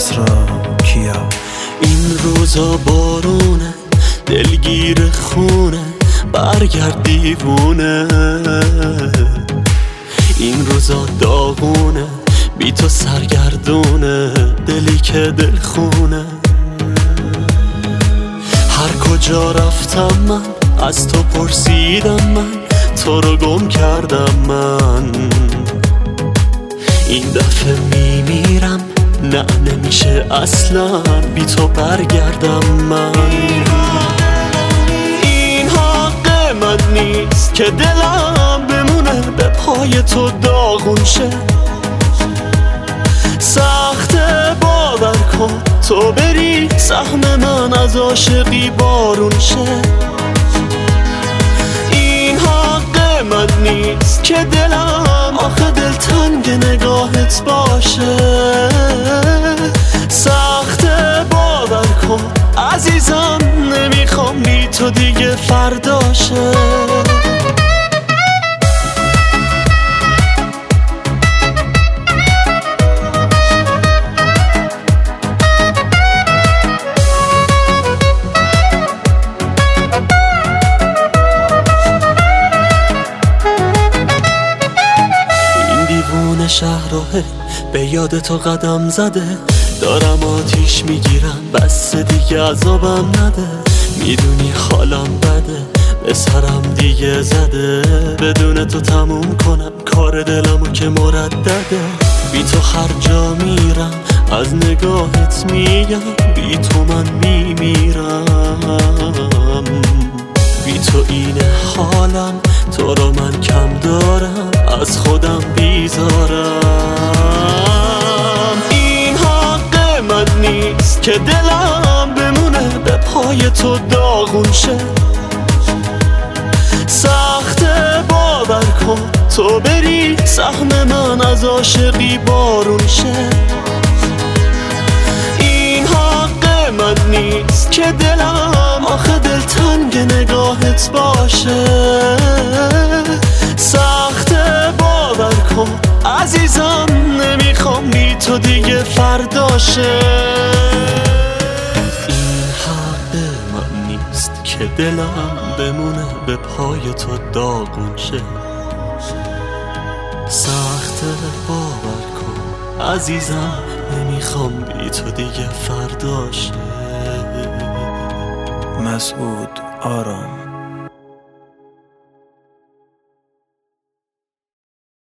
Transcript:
نصرا کیا. این روزا بارونه دلگیر خونه برگرد دیوونه. این روزا داغونه بی تو سرگردونه دلی که دل خونه. هر کجا رفتم من از تو پرسیدم من تو رو گم کردم من. این دفعه میمیرم نه نمیشه اصلا بی تو برگردم من. این حق من نیست که دلم بمونه به پای تو داغون شه. سخته باور کن تو بری سهم من از عاشقی بارون شه. این حق من نیست که دلم آخه دلتنگ نگاهت باشه. سخته باور کن عزیزم نمیخوام بی تو دیگه فرداشه. شهره به یاد تو قدم زده دارم آتیش میگیرم بس دیگه عذابم نده. میدونی حالم بده به سرم دیگه زده بدون تو تموم کنم کار دلمو که مردده. بی تو هر جا میرم از نگاهت میگم بی تو من میمیرم. بی تو این حالم تو رو من کم دارم از خودم بیزارم. این حق من نیست که دلم بمونه به پای تو داغون شه. سخته باور کن تو بری سهم من از عاشقی بارون شه. این حق من نیست که دلم آخه دلتنگ نگاهت باشه. سخته باور کن عزیزم نمیخوام بی تو دیگه فرداشه. این حق من نیست که دلم بمونه به پای تو داغون شه. سخته باور کن عزیزم نمیخوام بی تو دیگه فرداشه. مسعود آرام.